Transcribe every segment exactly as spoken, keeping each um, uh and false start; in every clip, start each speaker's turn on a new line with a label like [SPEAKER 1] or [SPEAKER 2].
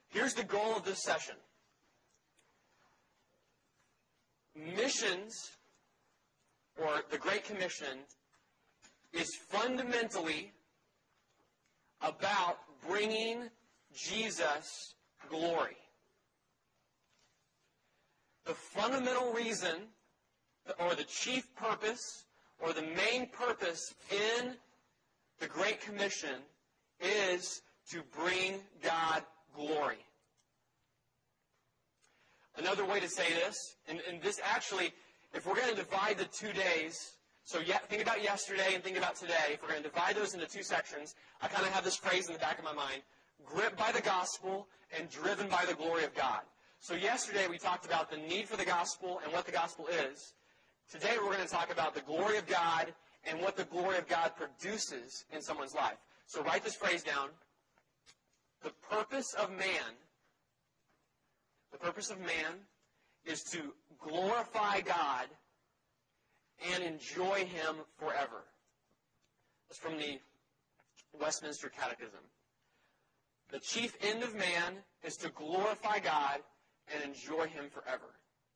[SPEAKER 1] Here's the goal of this session. Missions, or the Great Commission, is fundamentally about bringing Jesus glory. The fundamental reason, or the chief purpose, or the main purpose in the Great Commission is to bring God glory. Another way to say this, and, and this actually, if we're going to divide the two days, so yeah, think about yesterday and think about today, if we're going to divide those into two sections, I kind of have this phrase in the back of my mind, gripped by the gospel and driven by the glory of God. So yesterday we talked about the need for the gospel and what the gospel is. Today we're going to talk about the glory of God and what the glory of God produces in someone's life. So write this phrase down. The purpose of man, the purpose of man is to glorify God and enjoy Him forever. That's from the Westminster Catechism. The chief end of man is to glorify God and enjoy Him forever.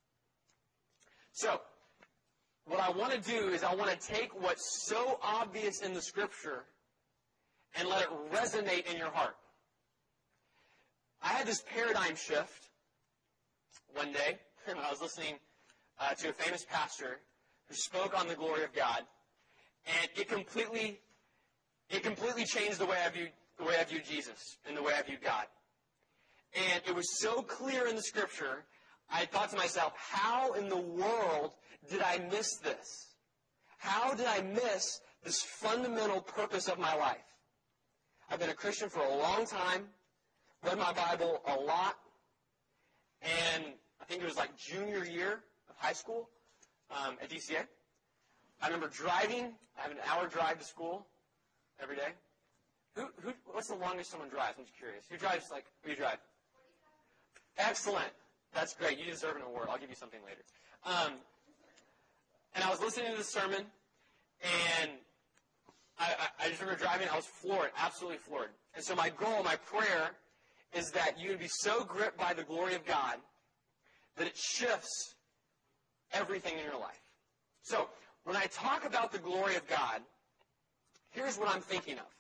[SPEAKER 1] So, what I want to do is I want to take what's so obvious in the Scripture and let it resonate in your heart. I had this paradigm shift one day when I was listening uh, to a famous pastor who spoke on the glory of God, and it completely, it completely changed the way I viewed the way I viewed Jesus and the way I viewed God. And it was so clear in the Scripture, I thought to myself, how in the world did I miss this? How did I miss this fundamental purpose of my life? I've been a Christian for a long time, read my Bible a lot, and I think it was like junior year of high school um, at D C A. I remember driving. I have an hour drive to school every day. Who, who, what's the longest someone drives? I'm just curious. Who drives, like, who you drive? Excellent. That's great. You deserve an award. I'll give you something later. Um, and I was listening to the sermon, and I, I, I just remember driving. I was floored, absolutely floored. And so my goal, my prayer, is that you would be so gripped by the glory of God that it shifts everything in your life. So when I talk about the glory of God, here's what I'm thinking of.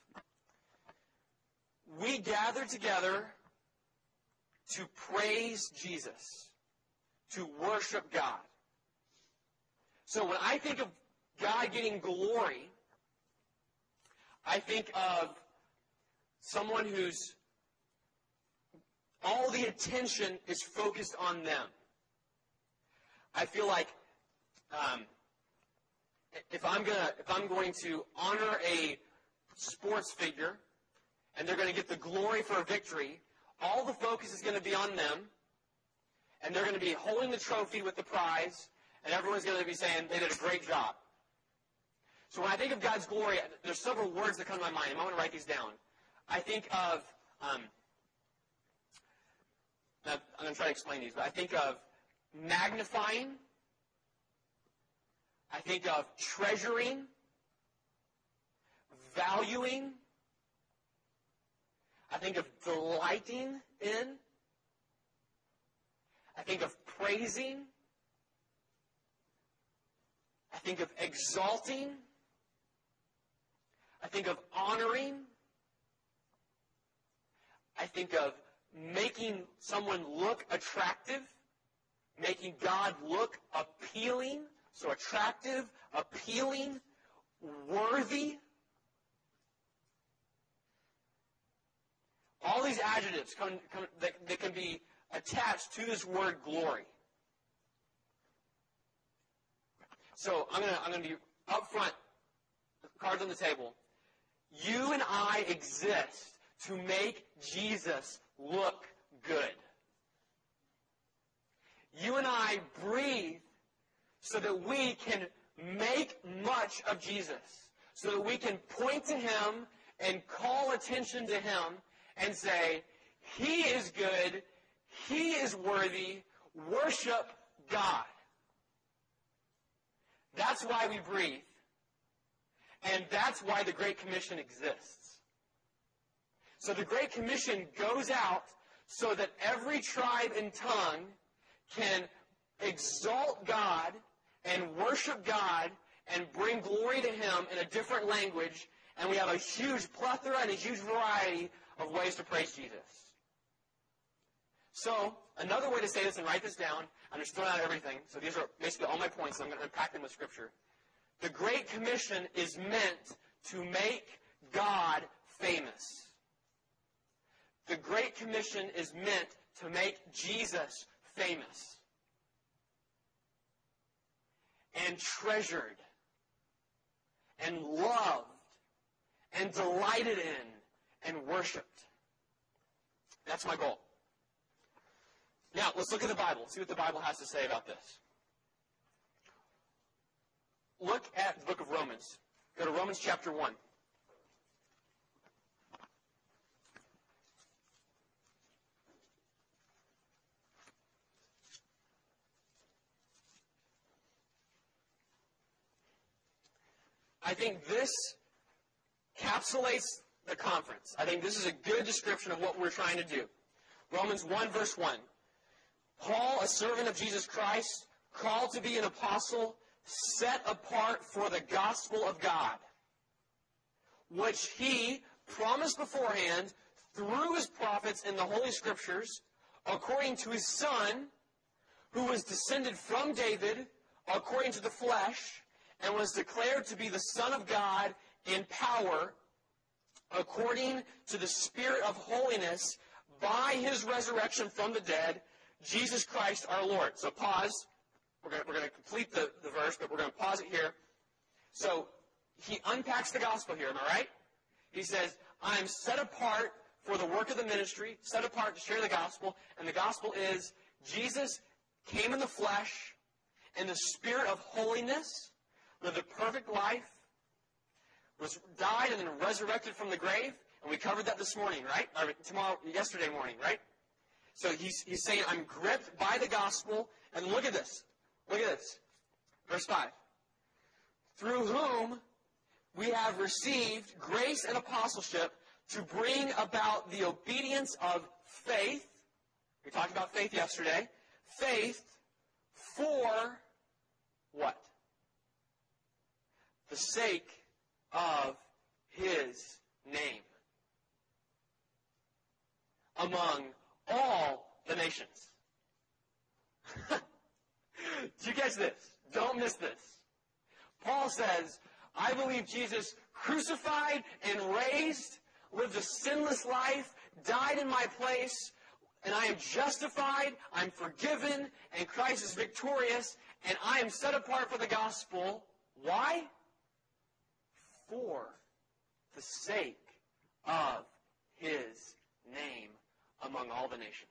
[SPEAKER 1] We gather together to praise Jesus, to worship God. So when I think of God getting glory, I think of someone who's all the attention is focused on them. I feel like um, if I'm gonna if I'm going to honor a sports figure, and they're going to get the glory for a victory, all the focus is going to be on them, and they're going to be holding the trophy with the prize, and everyone's going to be saying they did a great job. So when I think of God's glory, there's several words that come to my mind. I'm going to write these down. I think of, um, I'm going to try to explain these, but I think of magnifying. I think of treasuring, valuing. I think of delighting in. I think of praising. I think of exalting. I think of honoring. I think of making someone look attractive, making God look appealing, so attractive, appealing, worthy. All these adjectives come, come, that, that can be attached to this word glory. So I'm going to I'm going to be up front, cards on the table. You and I exist to make Jesus look good. You and I breathe so that we can make much of Jesus, so that we can point to Him and call attention to Him and say, He is good, He is worthy, worship God. That's why we breathe. And that's why the Great Commission exists. So the Great Commission goes out so that every tribe and tongue can exalt God and worship God and bring glory to Him in a different language, and we have a huge plethora and a huge variety of ways to praise Jesus. So, another way to say this, and write this down, I'm just throwing out everything, so these are basically all my points, and I'm going to unpack them with Scripture. The Great Commission is meant to make God famous. The Great Commission is meant to make Jesus famous and treasured and loved and delighted in and worshipped. That's my goal. Now, let's look at the Bible, see what the Bible has to say about this. Look at the book of Romans. Go to Romans chapter one. I think this encapsulates the conference. I think this is a good description of what we're trying to do. Romans one, verse one. Paul, a servant of Jesus Christ, called to be an apostle, set apart for the gospel of God, which he promised beforehand through his prophets in the Holy Scriptures, according to his Son, who was descended from David, according to the flesh, and was declared to be the Son of God in power, according to the Spirit of holiness, by his resurrection from the dead, Jesus Christ our Lord. So pause. We're going, we're going to complete the, the verse, but we're going to pause it here. So he unpacks the gospel here, am I right? He says, I am set apart for the work of the ministry, set apart to share the gospel, and the gospel is Jesus came in the flesh in the spirit of holiness, lived a perfect life, was died and then resurrected from the grave, and we covered that this morning, right? Or tomorrow, yesterday morning, right? So he's, he's saying, I'm gripped by the gospel, and look at this. Look at this. Verse five. Through whom we have received grace and apostleship to bring about the obedience of faith. We talked about faith yesterday. Faith for what? The sake of his name. Among all the nations. Do you catch this? Don't miss this. Paul says, I believe Jesus crucified and raised, lived a sinless life, died in my place, and I am justified, I'm forgiven, and Christ is victorious, and I am set apart for the gospel. Why? For the sake of his name among all the nations.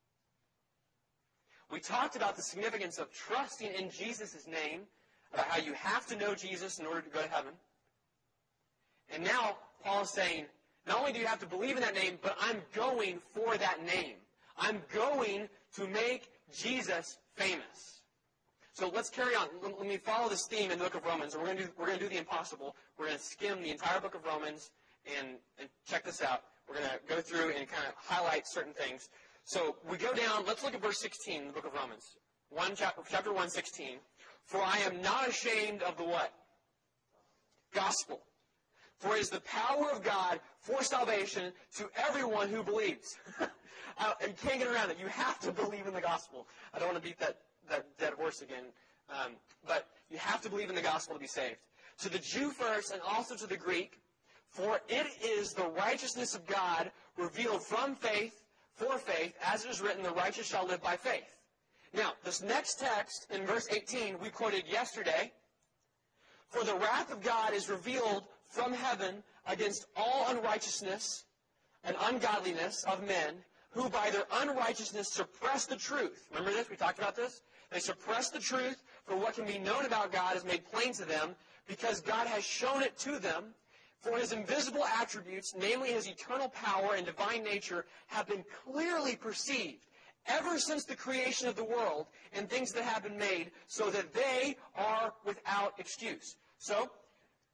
[SPEAKER 1] We talked about the significance of trusting in Jesus' name, about how you have to know Jesus in order to go to heaven. And now Paul is saying, not only do you have to believe in that name, but I'm going for that name. I'm going to make Jesus famous. So let's carry on. Let me follow this theme in the book of Romans. We're going to do, we're going to do the impossible. We're going to skim the entire book of Romans and, and check this out. We're going to go through and kind of highlight certain things. So we go down, let's look at verse sixteen in the book of Romans. One, chapter, chapter one, sixteen. For I am not ashamed of the what? Gospel. For it is the power of God for salvation to everyone who believes. You can't get around it. You have to believe in the gospel. I don't want to beat that, that dead horse again. Um, but you have to believe in the gospel to be saved. To the Jew first and also to the Greek. For it is the righteousness of God revealed from faith, for faith, as it is written, the righteous shall live by faith. Now, this next text in verse eighteen we quoted yesterday. For the wrath of God is revealed from heaven against all unrighteousness and ungodliness of men, who by their unrighteousness suppress the truth. Remember this? We talked about this? They suppress the truth, for what can be known about God is made plain to them, because God has shown it to them. For his invisible attributes, namely his eternal power and divine nature, have been clearly perceived ever since the creation of the world and things that have been made, so that they are without excuse. So,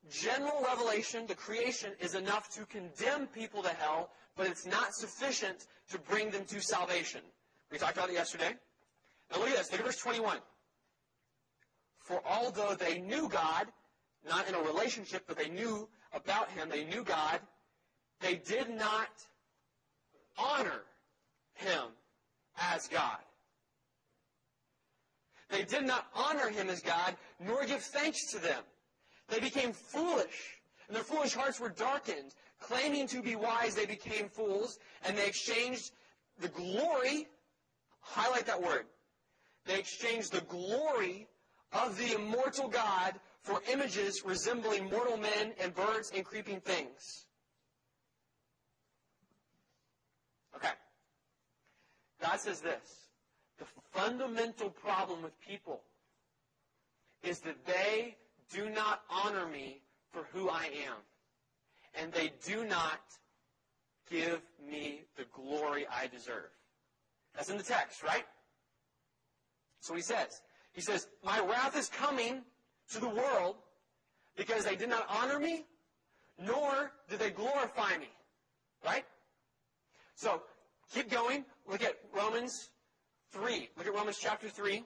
[SPEAKER 1] general revelation, the creation, is enough to condemn people to hell, but it's not sufficient to bring them to salvation. We talked about it yesterday. Now look at this. Look at verse twenty-one. For although they knew God, not in a relationship, but they knew about Him, they knew God, they did not honor Him as God. They did not honor Him as God, nor give thanks to them. They became foolish, and their foolish hearts were darkened. Claiming to be wise, they became fools, and they exchanged the glory, highlight that word, they exchanged the glory of the immortal God for images resembling mortal men and birds and creeping things. Okay. God says this. The fundamental problem with people is that they do not honor me for who I am. And they do not give me the glory I deserve. That's in the text, right? So he says. He says, my wrath is coming to the world because they did not honor me, nor did they glorify me. Right? So, keep going. Look at Romans three. Look at Romans chapter three.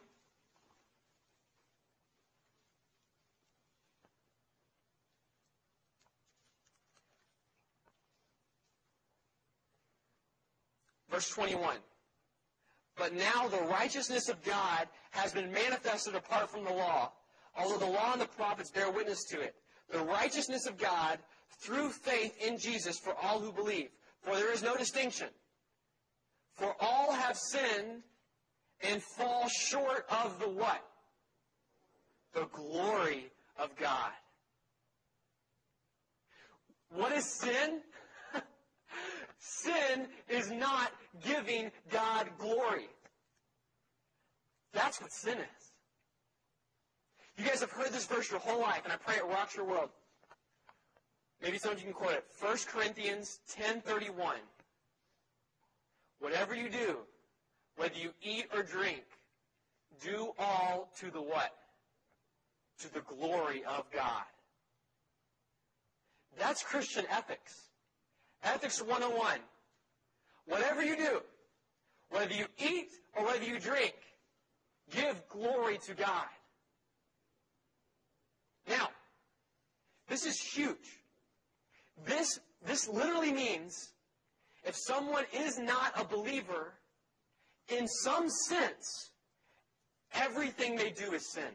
[SPEAKER 1] Verse twenty-one. But now the righteousness of God has been manifested apart from the law, although the law and the prophets bear witness to it. The righteousness of God through faith in Jesus for all who believe. For there is no distinction. For all have sinned and fall short of the what? The glory of God. What is sin? Sin is not giving God glory. That's what sin is. You guys have heard this verse your whole life, and I pray it rocks your world. Maybe some of you can quote it. First Corinthians ten thirty-one. Whatever you do, whether you eat or drink, do all to the what? To the glory of God. That's Christian ethics. Ethics one oh one. Whatever you do, whether you eat or whether you drink, give glory to God. Now, this is huge. This, this literally means if someone is not a believer, in some sense, everything they do is sin.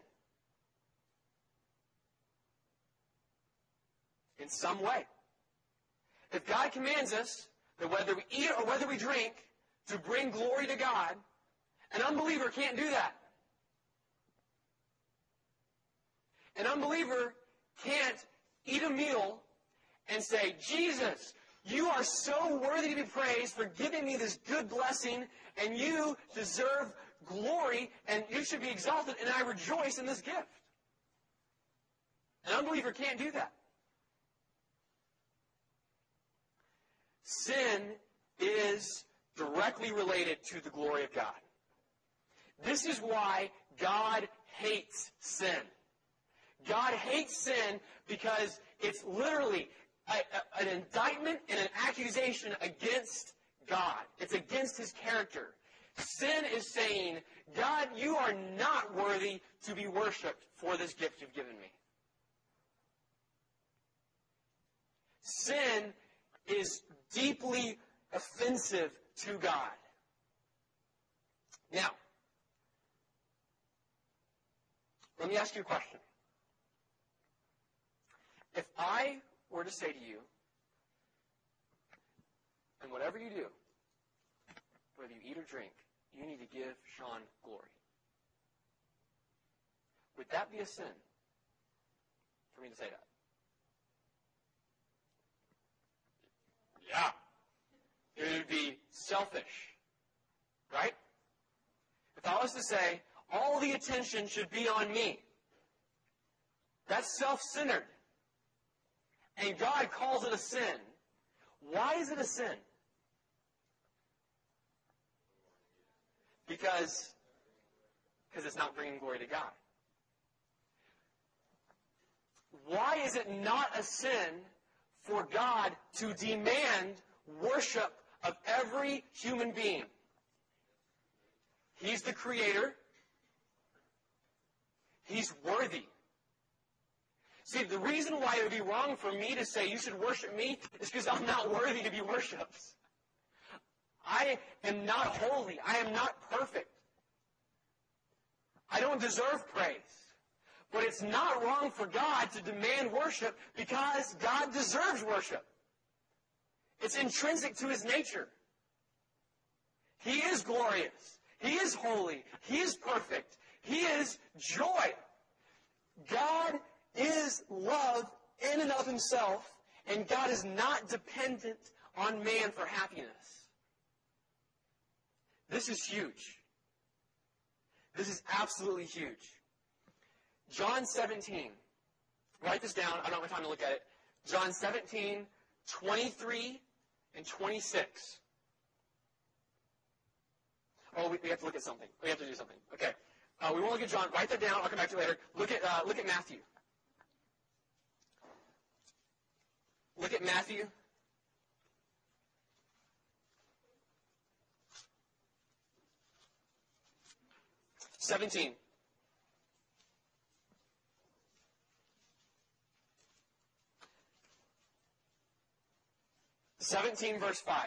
[SPEAKER 1] In some way. If God commands us that whether we eat or whether we drink to bring glory to God, an unbeliever can't do that. An unbeliever can't eat a meal and say, Jesus, you are so worthy to be praised for giving me this good blessing, and you deserve glory, and you should be exalted, and I rejoice in this gift. An unbeliever can't do that. Sin is directly related to the glory of God. This is why God hates sin. God hates sin because it's literally a, a, an indictment and an accusation against God. It's against His character. Sin is saying, God, you are not worthy to be worshipped for this gift you've given me. Sin is deeply offensive to God. Now, let me ask you a question. If I were to say to you, and whatever you do, whether you eat or drink, you need to give Sean glory. Would that be a sin for me to say that? Yeah. It would be selfish. Right? If I was to say, all the attention should be on me, that's self-centered. And God calls it a sin. Why is it a sin? Because, because it's not bringing glory to God. why is it not a sin for God to demand worship of every human being? He's the creator. He's worthy. See, the reason why it would be wrong for me to say you should worship me is because I'm not worthy to be worshipped. I am not holy. I am not perfect. I don't deserve praise. But it's not wrong for God to demand worship because God deserves worship. It's intrinsic to His nature. He is glorious. He is holy. He is perfect. He is joy. God is love in and of Himself, and God is not dependent on man for happiness. This is huge. This is absolutely huge. John seventeen. Write this down. I don't have time to look at it. John seventeen, twenty-three and twenty-six. Oh, we, we have to look at something. We have to do something. Okay. Uh, we won't look at John. Write that down. I'll come back to it later. Look at uh, look at Matthew. Look at Matthew. seventeen. seventeen, verse five.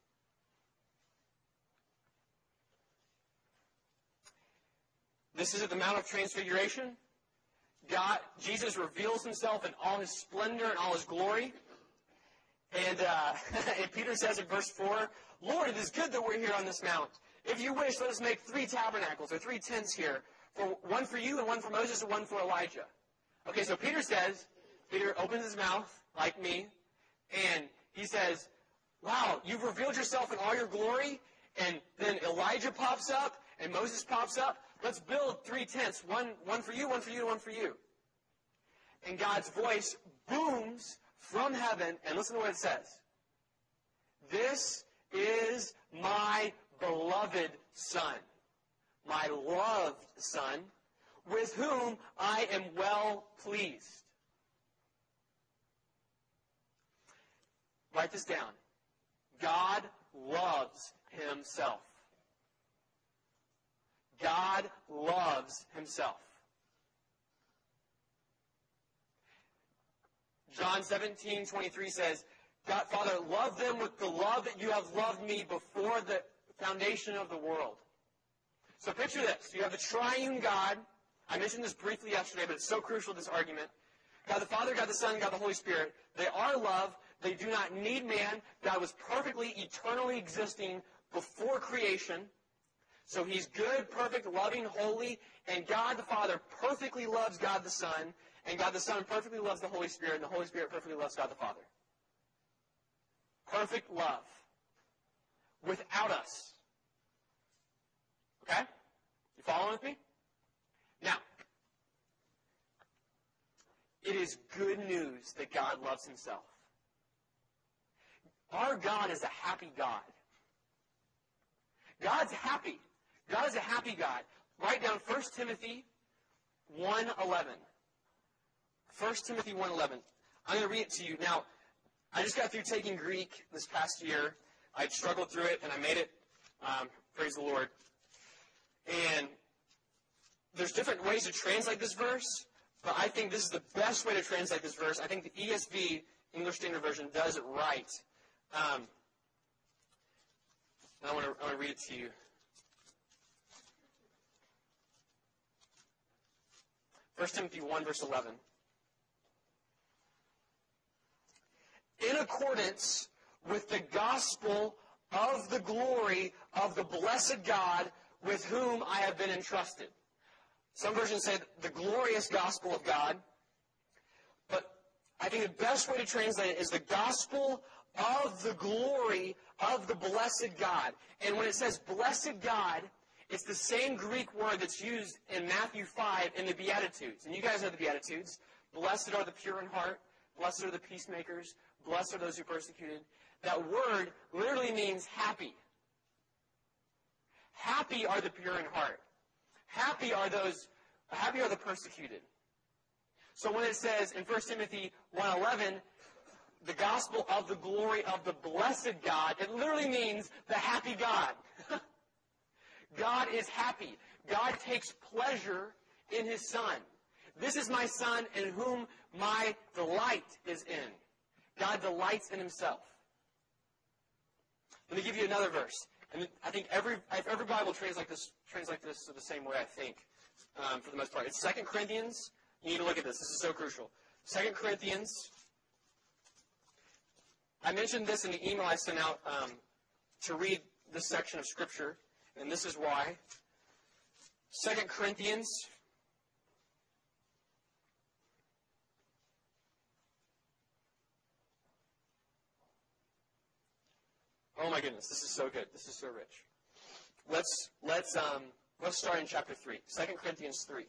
[SPEAKER 1] This is at the Mount of Transfiguration. God, Jesus reveals Himself in all His splendor and all His glory. And, uh, and Peter says in verse four, Lord, it is good that we're here on this mount. If you wish, let us make three tabernacles or three tents here. For one for you and one for Moses and one for Elijah. Okay, so Peter says, Peter opens his mouth, like me, and he says, wow, you've revealed yourself in all your glory, and then Elijah pops up, and Moses pops up. Let's build three tents, one, one for you, one for you, and one for you. And God's voice booms from heaven, and listen to what it says. This is my beloved Son, my loved Son, with whom I am well pleased. Write this down. God loves Himself. God loves Himself. John seventeen, twenty-three says, God, Father, love them with the love that you have loved me before the foundation of the world. So picture this. You have the triune God. I mentioned this briefly yesterday, but it's so crucial to this argument. God the Father, God the Son, God the Holy Spirit. They are love. They do not need man. God was perfectly, eternally existing before creation. So He's good, perfect, loving, holy, and God the Father perfectly loves God the Son, and God the Son perfectly loves the Holy Spirit, and the Holy Spirit perfectly loves God the Father. Perfect love. Without us. Okay? You following with me? Now, it is good news that God loves Himself. Our God is a happy God. God's happy. God is a happy God. Write down First Timothy one eleven. First Timothy one eleven. I'm going to read it to you. Now, I just got through taking Greek this past year. I struggled through it, and I made it. Um, praise the Lord. And there's different ways to translate this verse, but I think this is the best way to translate this verse. I think the E S V, English Standard Version, does it right. Um, and I want to I want to read it to you. First Timothy one, verse eleven. In accordance with the gospel of the glory of the blessed God with whom I have been entrusted. Some versions say the glorious gospel of God. But I think the best way to translate it is the gospel of the glory of the blessed God. And when it says blessed God, it's the same Greek word that's used in Matthew five in the Beatitudes. And you guys know the Beatitudes. Blessed are the pure in heart. Blessed are the peacemakers. Blessed are those who are persecuted. That word literally means happy. Happy are the pure in heart. Happy are those, happy are the persecuted. So when it says in First Timothy one eleven, the gospel of the glory of the blessed God, it literally means the happy God. God is happy. God takes pleasure in his Son. This is my Son in whom my delight is in. God delights in himself. Let me give you another verse. And I think every every Bible translates this translates this the same way, I think, um, for the most part. It's Second Corinthians. You need to look at this. This is so crucial. Second Corinthians. I mentioned this in the email I sent out um, to read this section of Scripture, and this is why. Second Corinthians. Oh my goodness, this is so good. This is so rich. Let's let's um let's start in chapter three. Second Corinthians three.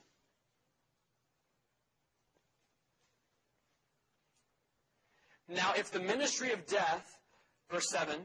[SPEAKER 1] Now, if the ministry of death, verse seven,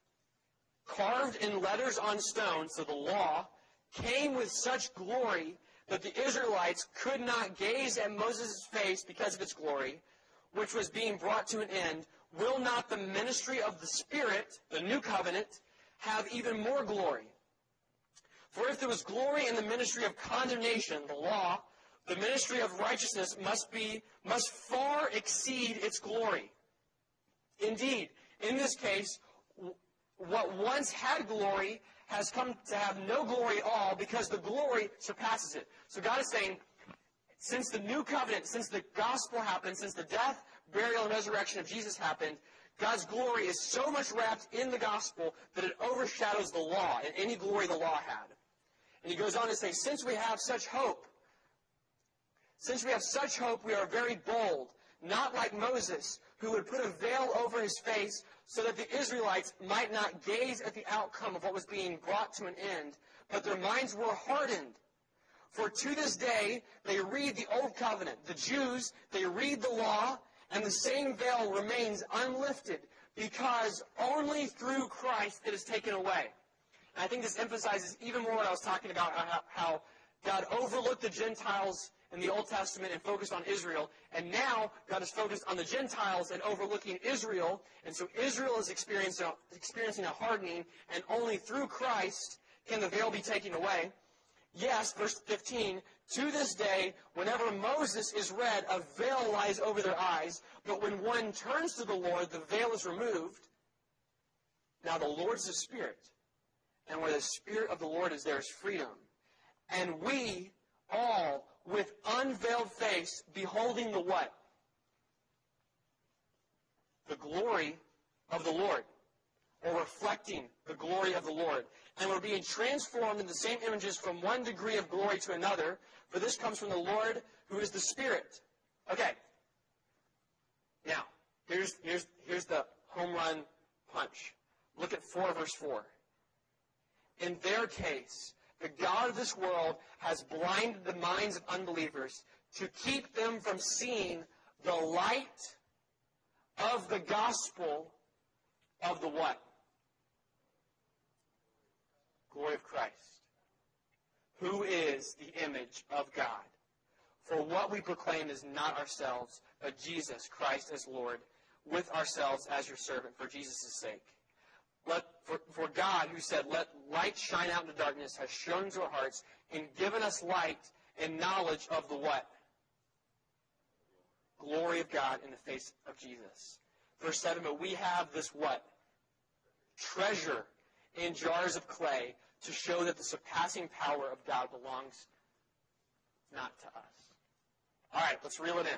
[SPEAKER 1] carved in letters on stone, so the law, came with such glory that the Israelites could not gaze at Moses' face because of its glory, which was being brought to an end, will not the ministry of the Spirit, the new covenant, have even more glory? For if there was glory in the ministry of condemnation, the law, the ministry of righteousness must be must far exceed its glory. Indeed, in this case, what once had glory has come to have no glory at all because the glory surpasses it. So God is saying, since the new covenant, since the gospel happened, since the death, burial, and resurrection of Jesus happened, God's glory is so much wrapped in the gospel that it overshadows the law and any glory the law had. And he goes on to say, since we have such hope, since we have such hope, we are very bold, not like Moses, who would put a veil over his face so that the Israelites might not gaze at the outcome of what was being brought to an end, but their minds were hardened. For to this day, they read the Old Covenant. The Jews, they read the law, and the same veil remains unlifted because only through Christ it is taken away. And I think this emphasizes even more what I was talking about, how, how God overlooked the Gentiles in the Old Testament and focused on Israel. And now God is focused on the Gentiles and overlooking Israel. And so Israel is experiencing, experiencing a hardening, and only through Christ can the veil be taken away. Yes, verse fifteen, to this day, whenever Moses is read, a veil lies over their eyes. But when one turns to the Lord, the veil is removed. Now the Lord is a Spirit. And where the Spirit of the Lord is, there is freedom. And we all, with unveiled face, beholding the what? The glory of the Lord. Or reflecting the glory of the Lord. And we're being transformed in the same images from one degree of glory to another, for this comes from the Lord, who is the Spirit. Okay. Now, here's, here's, here's the home run punch. Look at four, verse four. In their case, the God of this world has blinded the minds of unbelievers to keep them from seeing the light of the gospel of the what? Glory of Christ, who is the image of God. For what we proclaim is not ourselves, but Jesus Christ as Lord, with ourselves as your servant for Jesus' sake. Let, for, for God, who said, let light shine out in the darkness, has shone into our hearts and given us light and knowledge of the what? Glory of God in the face of Jesus. Verse seven, but we have this what? Treasure in jars of clay to show that the surpassing power of God belongs not to us. All right, let's reel it in.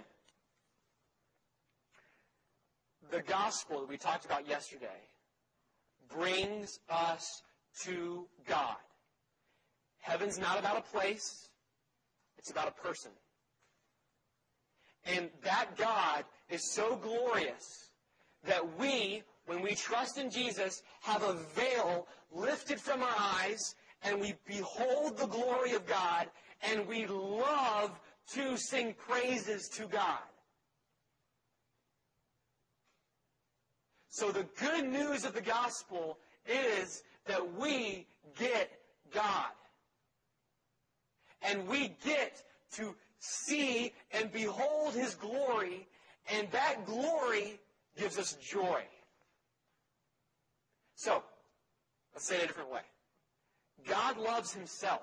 [SPEAKER 1] The gospel that we talked about yesterday brings us to God. Heaven's not about a place. It's about a person. And that God is so glorious that we, when we trust in Jesus, have a veil lifted from our eyes, and we behold the glory of God, and we love to sing praises to God. So the good news of the gospel is that we get God. And we get to see and behold his glory, and that glory gives us joy. So, let's say it a different way. God loves himself.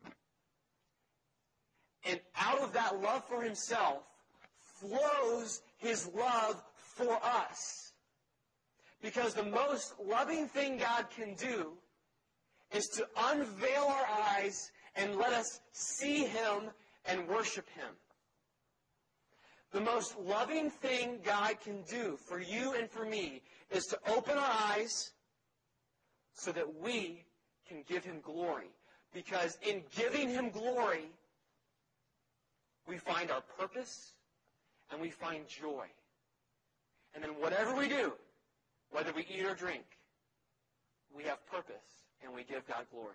[SPEAKER 1] And out of that love for himself flows his love for us. Because the most loving thing God can do is to unveil our eyes and let us see him and worship him. The most loving thing God can do for you and for me is to open our eyes so that we can give him glory. Because in giving him glory, we find our purpose and we find joy. And then whatever we do, whether we eat or drink, we have purpose and we give God glory.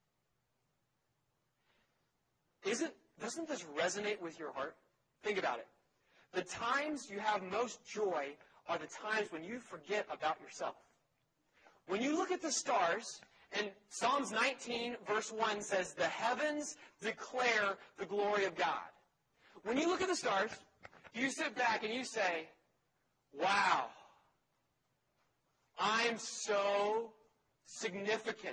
[SPEAKER 1] Isn't, doesn't this resonate with your heart? Think about it. The times you have most joy are the times when you forget about yourself. When you look at the stars, and Psalms nineteen verse one says, the heavens declare the glory of God. When you look at the stars, you sit back and you say, wow, I'm so significant.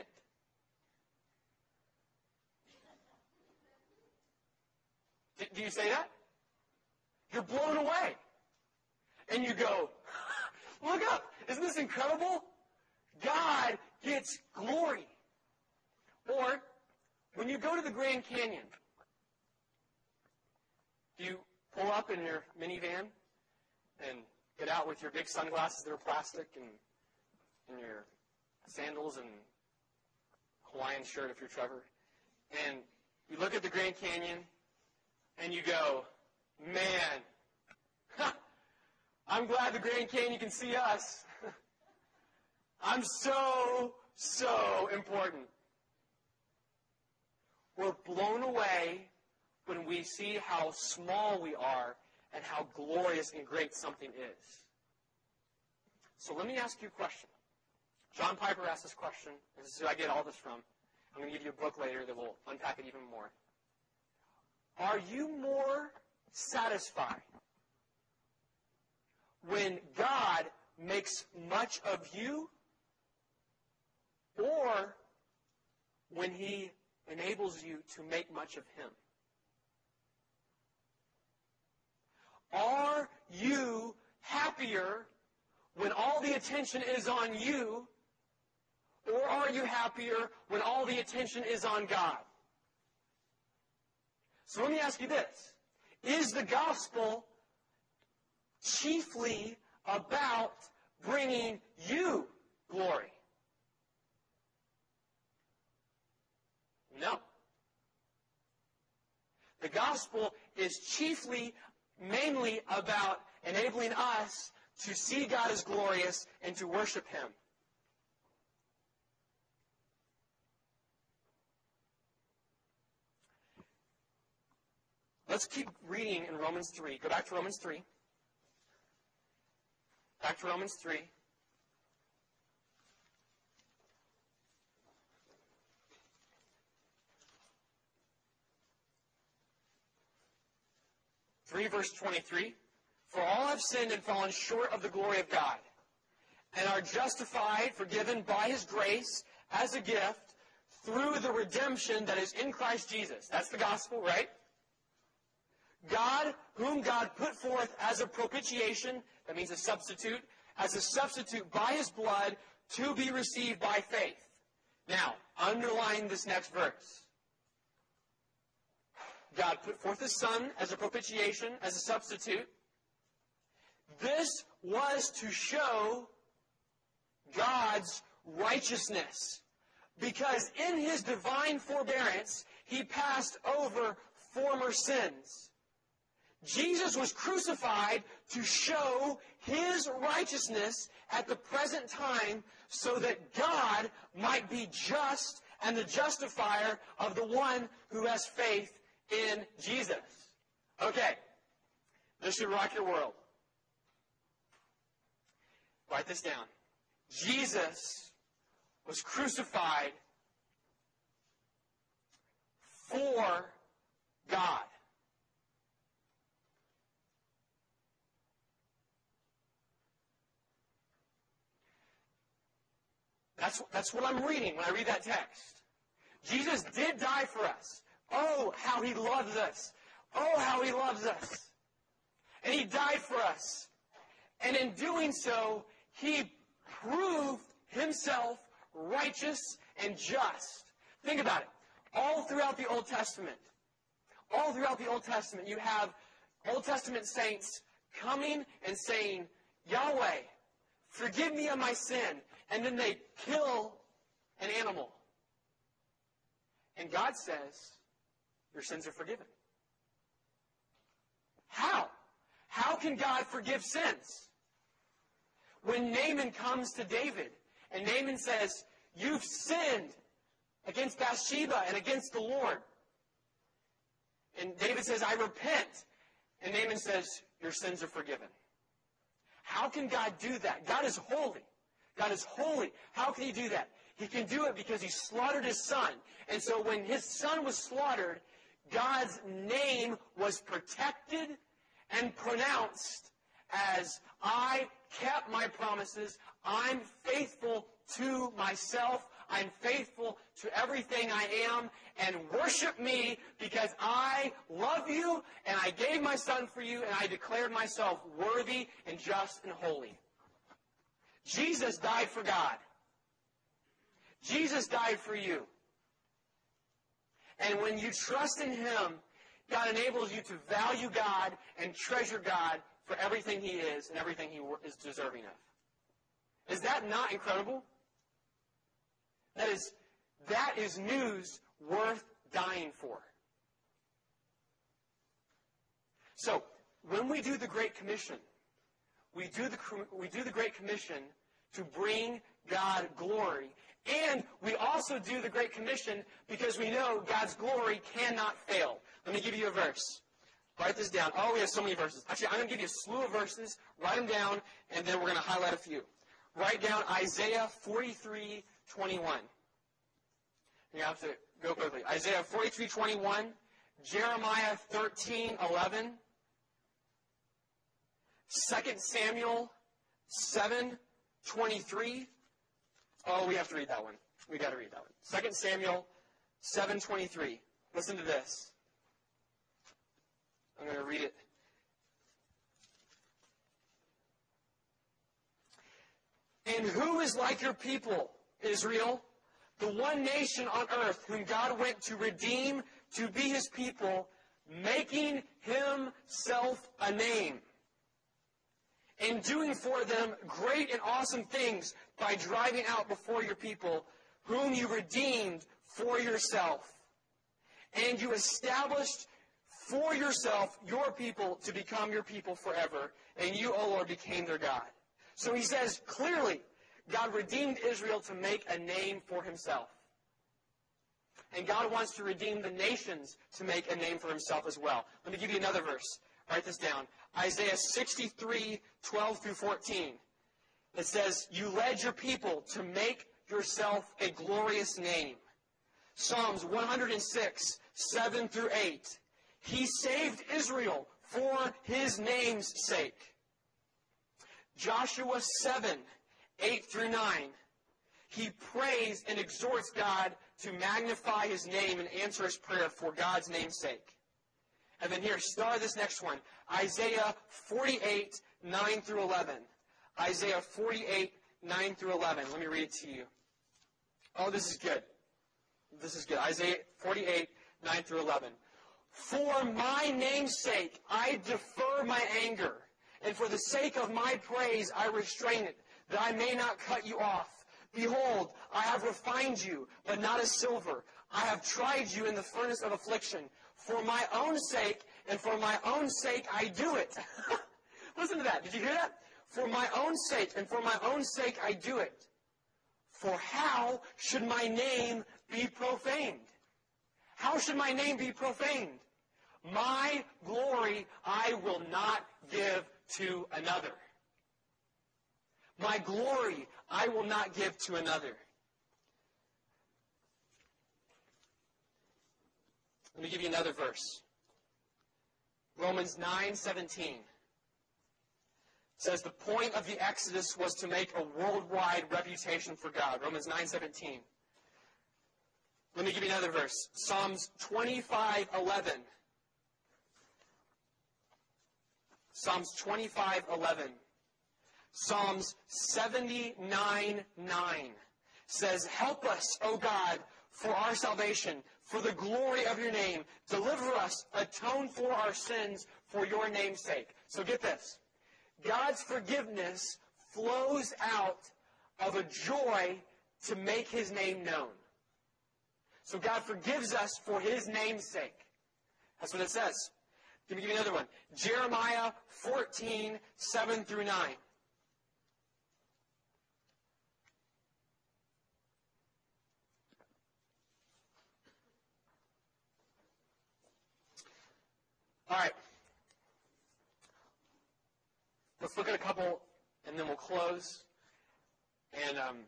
[SPEAKER 1] Do you say that? You're blown away. And you go, look up. Isn't this incredible? God gets glory. Or when you go to the Grand Canyon, do you pull up in your minivan and get out with your big sunglasses that are plastic and, and your sandals and Hawaiian shirt if you're Trevor, and you look at the Grand Canyon and you go, man, huh, I'm glad the Grand Canyon can see us. I'm so, so important. We're blown away when we see how small we are and how glorious and great something is. So let me ask you a question. John Piper asked this question. This is who I get all this from. I'm going to give you a book later that will unpack it even more. Are you more satisfied when God makes much of you, or when he enables you to make much of him? Are you happier when all the attention is on you, or are you happier when all the attention is on God? So let me ask you this. Is the gospel chiefly about bringing you glory? No. The gospel is chiefly, mainly about enabling us to see God as glorious and to worship him. Let's keep reading in Romans three. Go back to Romans three. Back to Romans three. three verse twenty-three. For all have sinned and fallen short of the glory of God, and are justified, forgiven by his grace as a gift through the redemption that is in Christ Jesus. That's the gospel, right? God, whom God put forth as a propitiation, that means a substitute, as a substitute by his blood to be received by faith. Now, underline this next verse. God put forth his Son as a propitiation, as a substitute. This was to show God's righteousness, because in his divine forbearance, he passed over former sins. Jesus was crucified to show his righteousness at the present time so that God might be just and the justifier of the one who has faith in Jesus. Okay, this should rock your world. Write this down. Jesus was crucified for God. That's, that's what I'm reading when I read that text. Jesus did die for us. Oh, how he loves us. Oh, how he loves us. And he died for us. And in doing so, he proved himself righteous and just. Think about it. All throughout the Old Testament, all throughout the Old Testament, you have Old Testament saints coming and saying, Yahweh, forgive me of my sin. And then they kill an animal. And God says, your sins are forgiven. How? How can God forgive sins? When Naaman comes to David, and Naaman says, you've sinned against Bathsheba and against the Lord. And David says, I repent. And Naaman says, your sins are forgiven. How can God do that? God is holy. God is holy. How can he do that? He can do it because he slaughtered his son. And so when his son was slaughtered, God's name was protected and pronounced as, I kept my promises. I'm faithful to myself. I'm faithful to everything I am. And worship me because I love you and I gave my son for you and I declared myself worthy and just and holy. Jesus died for God. Jesus died for you. And when you trust in him, God enables you to value God and treasure God for everything he is and everything he is deserving of. Is that not incredible? That is, that is news worth dying for. So, when we do the Great Commission, we do the, we do the Great Commission to bring God glory. And we also do the Great Commission because we know God's glory cannot fail. Let me give you a verse. Write this down. Oh, we have so many verses. Actually, I'm going to give you a slew of verses. Write them down, and then we're going to highlight a few. Write down Isaiah forty-three twenty-one. You have to go quickly. Isaiah forty-three twenty-one, Jeremiah thirteen eleven, Second Samuel seven twenty-three. Oh, we have to read that one. We got to read that one. Second Samuel seven twenty-three. Listen to this. I'm going to read it. And who is like your people, Israel? The one nation on earth whom God went to redeem to be his people, making himself a name, and doing for them great and awesome things by driving out before your people, whom you redeemed for yourself. And you established for yourself your people to become your people forever, and you, O Lord, became their God. So he says clearly, God redeemed Israel to make a name for himself. And God wants to redeem the nations to make a name for himself as well. Let me give you another verse. Write this down. Isaiah sixty-three twelve through fourteen. It says, you led your people to make yourself a glorious name. Psalms one hundred six seven through eight. He saved Israel for his name's sake. Joshua seven eight through nine. He prays and exhorts God to magnify his name and answer his prayer for God's name's sake. And then here, star this next one. Isaiah forty-eight nine through eleven. Isaiah forty-eight nine through eleven. Let me read it to you. Oh, this is good. This is good. Isaiah forty-eight nine through eleven. For my name's sake, I defer my anger, and for the sake of my praise, I restrain it, that I may not cut you off. Behold, I have refined you, but not as silver. I have tried you in the furnace of affliction. For my own sake, and for my own sake, I do it. Listen to that. Did you hear that? For my own sake, and for my own sake, I do it. For how should my name be profaned? How should my name be profaned? My glory I will not give to another. My glory I will not give to another. Let me give you another verse. Romans nine seventeen. says the point of the Exodus was to make a worldwide reputation for God. Romans nine seventeen. Let me give you another verse. Psalms twenty-five eleven. Psalms twenty-five eleven. Psalms seventy-nine nine says, help us, O God, for our salvation, for the glory of your name. Deliver us, atone for our sins for your name's sake. So get this. God's forgiveness flows out of a joy to make his name known. So God forgives us for his name's sake. That's what it says. Let me give you another one. Jeremiah fourteen, seven through nine. All right. Let's look at a couple, and then we'll close. And um,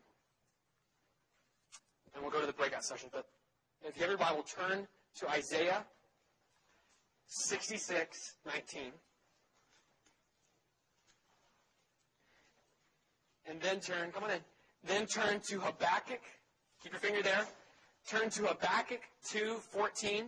[SPEAKER 1] and we'll go to the breakout session. But if you have your Bible, turn to Isaiah sixty-six nineteen. And then turn, come on in. Then turn to Habakkuk. Keep your finger there. Turn to Habakkuk two fourteen.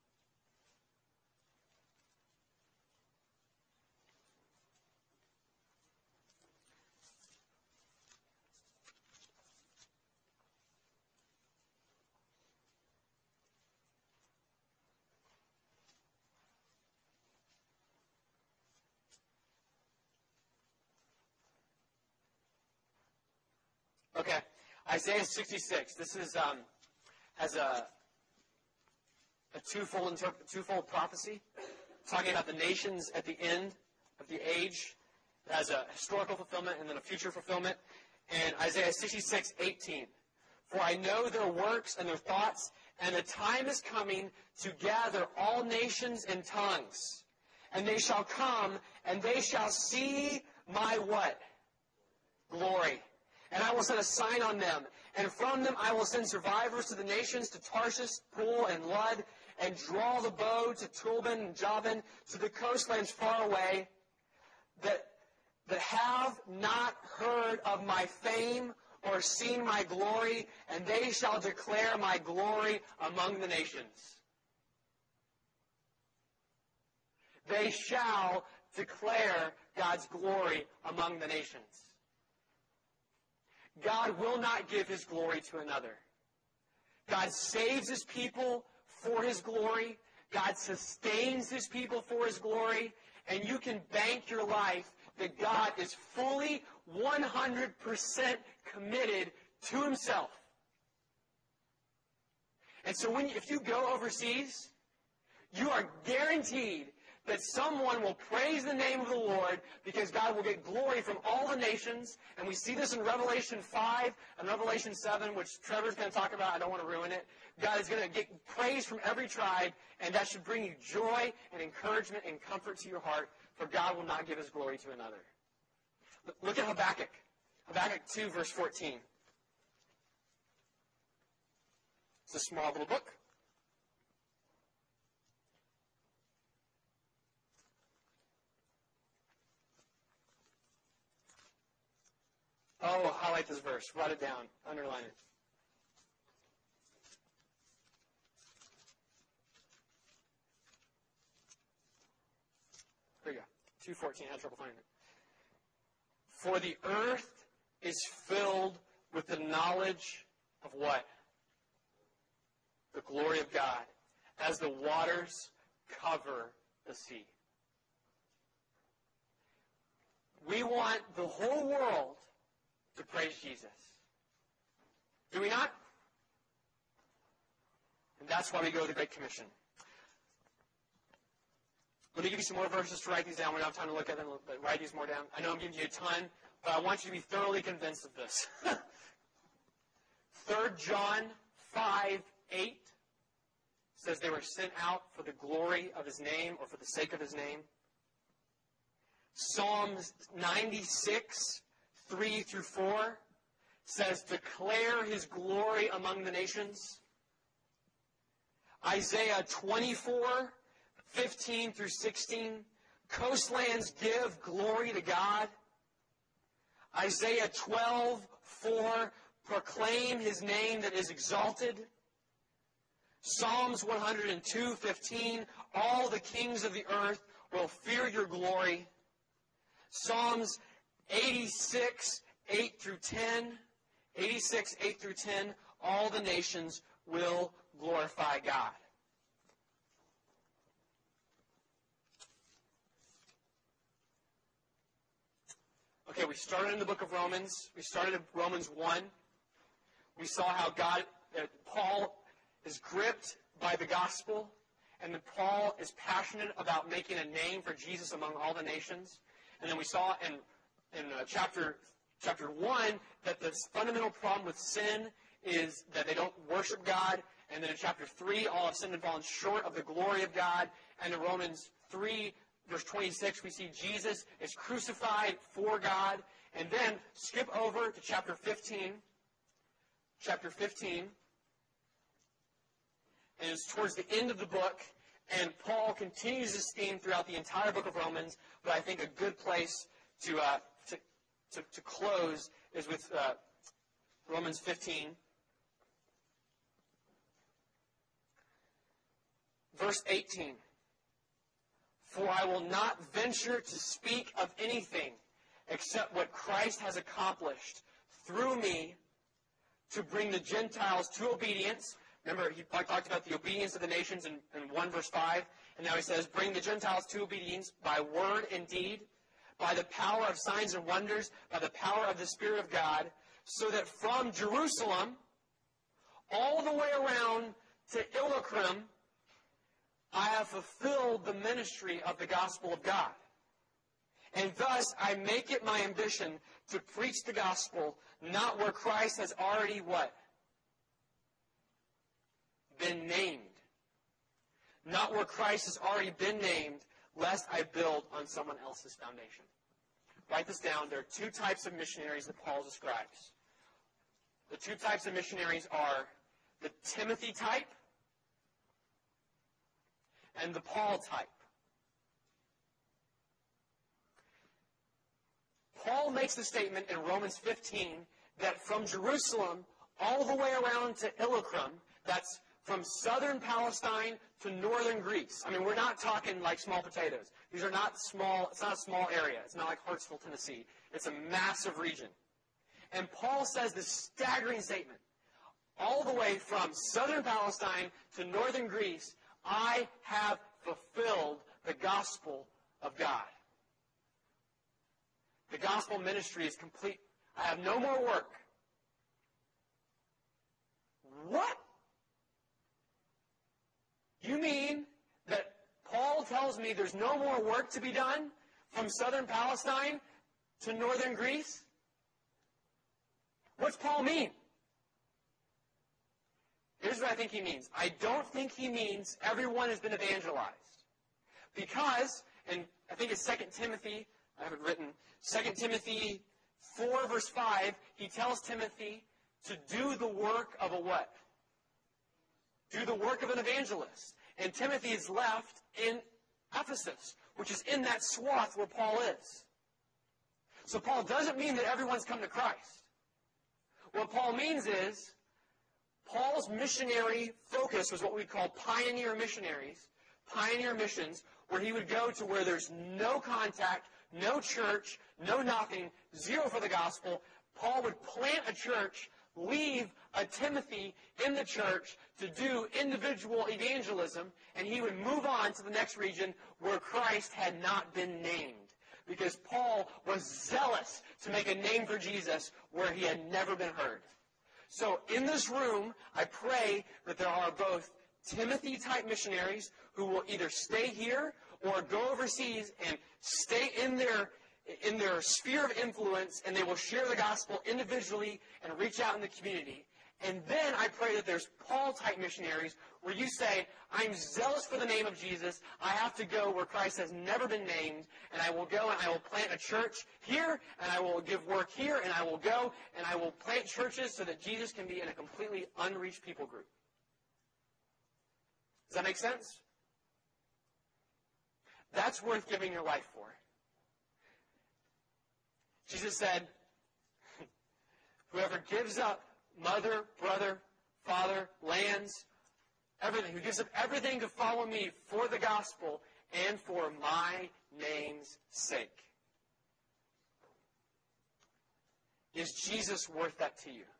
[SPEAKER 1] Okay, Isaiah sixty-six. This is um, has a a twofold interp- twofold prophecy, talking about the nations at the end of the age. It has a historical fulfillment and then a future fulfillment. And Isaiah sixty-six eighteen. For I know their works and their thoughts, and the time is coming to gather all nations and tongues, and they shall come, and they shall see my what? Glory. And I will set a sign on them. And from them I will send survivors to the nations, to Tarshish, Pool, and Lud, and draw the bow to Tulban and Javan, to the coastlands far away, that, that have not heard of my fame or seen my glory, and they shall declare my glory among the nations. They shall declare God's glory among the nations. God will not give his glory to another. God saves his people for his glory. God sustains his people for his glory. And you can bank your life that God is fully one hundred percent committed to himself. And so when you, if you go overseas, you are guaranteed that someone will praise the name of the Lord because God will get glory from all the nations. And we see this in Revelation five and Revelation seven, which Trevor's going to talk about. I don't want to ruin it. God is going to get praise from every tribe, and that should bring you joy and encouragement and comfort to your heart, for God will not give his glory to another. Look at Habakkuk. Habakkuk two, verse fourteen. It's a small little book. Oh, highlight this verse. Write it down. Underline it. Here you go. two fourteen. I had trouble finding it. For the earth is filled with the knowledge of what? The glory of God, as the waters cover the sea. We want the whole world to praise Jesus. Do we not? And that's why we go to the Great Commission. Let me give you some more verses to write these down. We don't have time to look at them, but write these more down. I know I'm giving you a ton, but I want you to be thoroughly convinced of this. Third John five eight says they were sent out for the glory of his name, or for the sake of his name. Psalms ninety-six three through four says, declare his glory among the nations. Isaiah twenty-four fifteen through sixteen, coastlands give glory to God. Isaiah twelve four, proclaim his name that is exalted. Psalms one hundred two fifteen, all the kings of the earth will fear your glory. Psalms eighty-six eight through ten, eighty-six eight through ten, all the nations will glorify God. Okay, we started in the book of Romans. We started in Romans one. We saw how God, uh, Paul is gripped by the gospel, and that Paul is passionate about making a name for Jesus among all the nations. And then we saw in, in uh, chapter, chapter one that the fundamental problem with sin is that they don't worship God. And then in chapter three, all have sinned and fallen short of the glory of God. And in Romans three, verse twenty-six, we see Jesus is crucified for God. And then skip over to chapter fifteen. Chapter fifteen. And it's towards the end of the book. And Paul continues this theme throughout the entire book of Romans. But I think a good place to uh, to, to, to close is with uh, Romans fifteen. Verse eighteen. For I will not venture to speak of anything except what Christ has accomplished through me to bring the Gentiles to obedience. Remember, he talked about the obedience of the nations in, in one verse five. And now he says, bring the Gentiles to obedience by word and deed, by the power of signs and wonders, by the power of the Spirit of God, so that from Jerusalem all the way around to Illyricum, I have fulfilled the ministry of the gospel of God. And thus I make it my ambition to preach the gospel, not where Christ has already what? Been named. Not where Christ has already been named, lest I build on someone else's foundation. Write this down. There are two types of missionaries that Paul describes. The two types of missionaries are the Timothy type and the Paul type. Paul makes the statement in Romans fifteen that from Jerusalem all the way around to Illyricum, that's from southern Palestine to northern Greece. I mean, we're not talking like small potatoes. These are not small, it's not a small area. It's not like Hartsville, Tennessee. It's a massive region. And Paul says this staggering statement. All the way from southern Palestine to northern Greece, I have fulfilled the gospel of God. The gospel ministry is complete. I have no more work. What? You mean that Paul tells me there's no more work to be done from southern Palestine to northern Greece? What's Paul mean? Here's what I think he means. I don't think he means everyone has been evangelized. Because, and I think it's Second Timothy, I have it written, Second Timothy four verse five, he tells Timothy to do the work of a what? Do the work of an evangelist. And Timothy is left in Ephesus, which is in that swath where Paul is. So Paul doesn't mean that everyone's come to Christ. What Paul means is, Paul's missionary focus was what we call pioneer missionaries, pioneer missions, where he would go to where there's no contact, no church, no nothing, zero for the gospel. Paul would plant a church, leave a Timothy in the church to do individual evangelism, and he would move on to the next region where Christ had not been named. Because Paul was zealous to make a name for Jesus where he had never been heard. So in this room, I pray that there are both Timothy-type missionaries who will either stay here or go overseas and stay in their in their sphere of influence, and they will share the gospel individually and reach out in the community. And then I pray that there's Paul-type missionaries where you say, I'm zealous for the name of Jesus. I have to go where Christ has never been named, and I will go and I will plant a church here, and I will give work here, and I will go and I will plant churches so that Jesus can be in a completely unreached people group. Does that make sense? That's worth giving your life for. Jesus said, whoever gives up mother, brother, father, lands, everything, who gives up everything to follow me for the gospel and for my name's sake. Is Jesus worth that to you?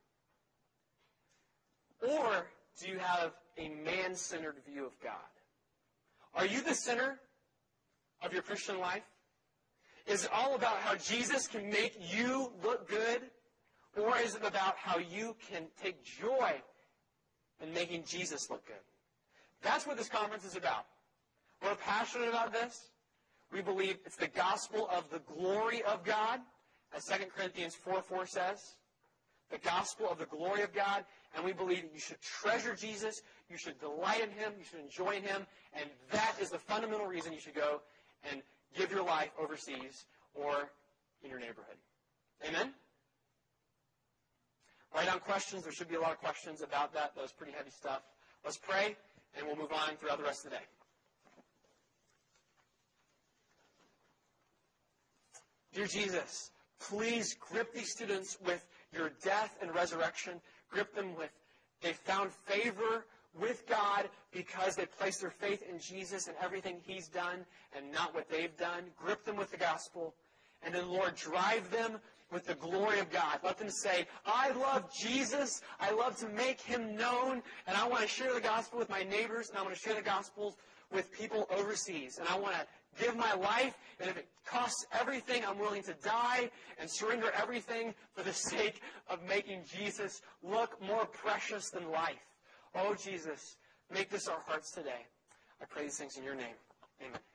[SPEAKER 1] Or do you have a man-centered view of God? Are you the center of your Christian life? Is it all about how Jesus can make you look good? Or is it about how you can take joy in making Jesus look good? That's what this conference is about. We're passionate about this. We believe it's the gospel of the glory of God, as Second Corinthians four four says. The gospel of the glory of God. And we believe that you should treasure Jesus, you should delight in him, you should enjoy in him, and that is the fundamental reason you should go and give your life overseas or in your neighborhood. Amen? Write down questions. There should be a lot of questions about that. That was pretty heavy stuff. Let's pray, and we'll move on throughout the rest of the day. Dear Jesus, please grip these students with your death and resurrection. Grip them with, they found favor with God because they placed their faith in Jesus and everything he's done and not what they've done. Grip them with the gospel. And then, Lord, drive them with the glory of God. Let them say, I love Jesus. I love to make him known. And I want to share the gospel with my neighbors. And I want to share the gospel with people overseas. And I want to give my life. And if it costs everything, I'm willing to die and surrender everything for the sake of making Jesus look more precious than life. Oh, Jesus, make this our hearts today. I pray these things in your name. Amen.